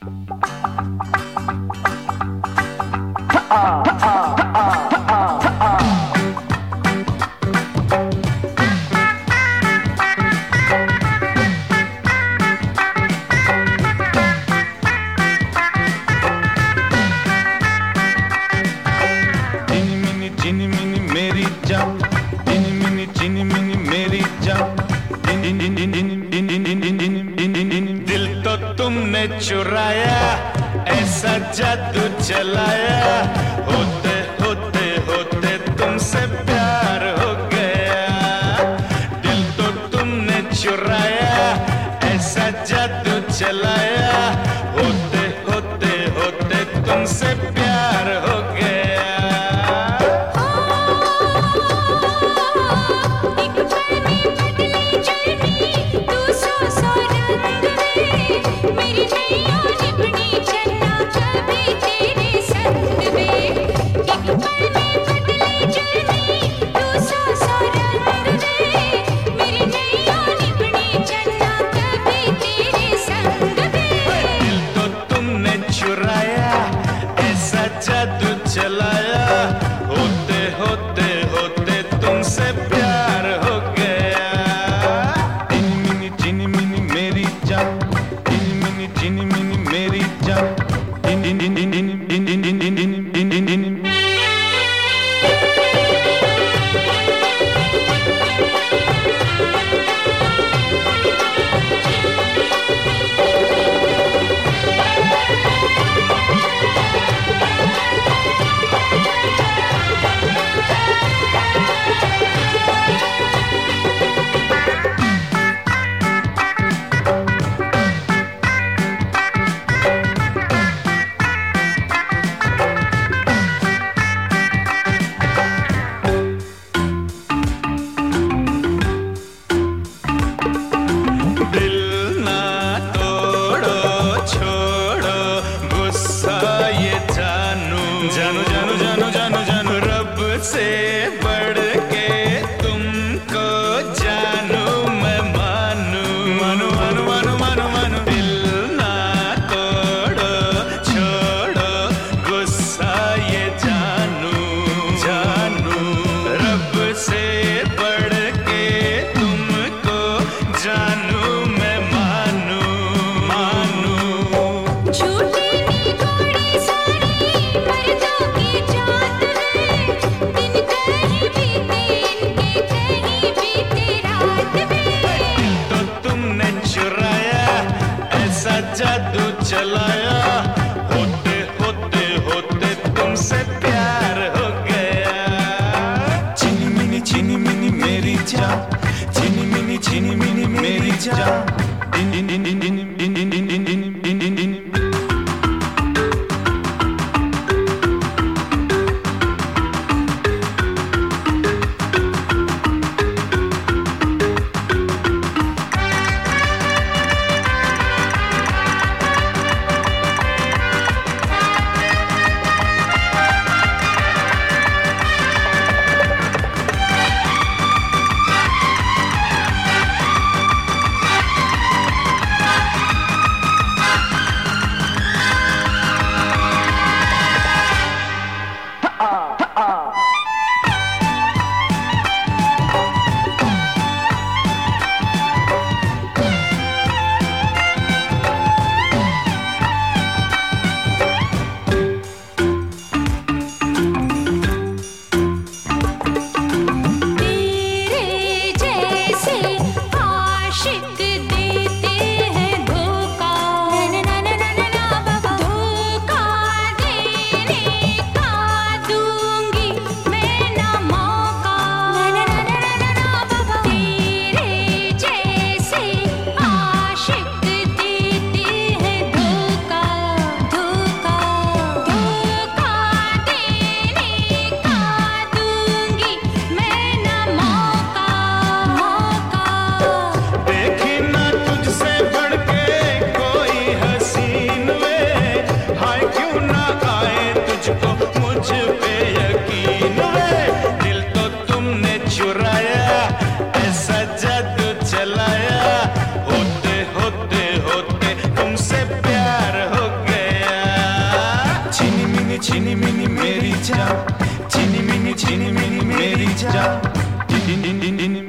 दिल तो तुमने चुराया, ऐसा जादू चलाया, होते होते होते तुमसे प्यार हो गया। दिल तो तुमने चुराया, ऐसा जादू चलाया, होते होते होते तुमसे प्यार हो गया। जादू चलाया, होते होते होते तुमसे प्यार हो गया। इनी मिनी जिनी मिनी मेरी जान, इनी मिनी जिनी मिनी मेरी जान, इनी इनी इनी इनी इनी इनी इनी इनी जानू जानू जानू जानू जानू रब से बढ़ के तुमको जानू मैं मानू मानू मानू मानू मानू मानू। दिल ना तोड़ो छोड़ो गुस्सा ये जानू जानू रब से बढ़ के तुमको जानू मैं मानू मानू। झूठी थोड़ी सारी मर्दों की जात है, दिन कहीं बीते इनके कहीं बीते रात में। तो तुमने चुराया, ऐसा जादू चलाया, होते होते होते तुमसे प्यार हो गया। चीनी मिनी मेरी जान, चीनी मिनी मेरी जान, दिन दिन दिन दिन दिन दिन दिन दिन दिन दिन दिन दिन। मिनी मेरी जान, चिनी मिनी मेरी जान,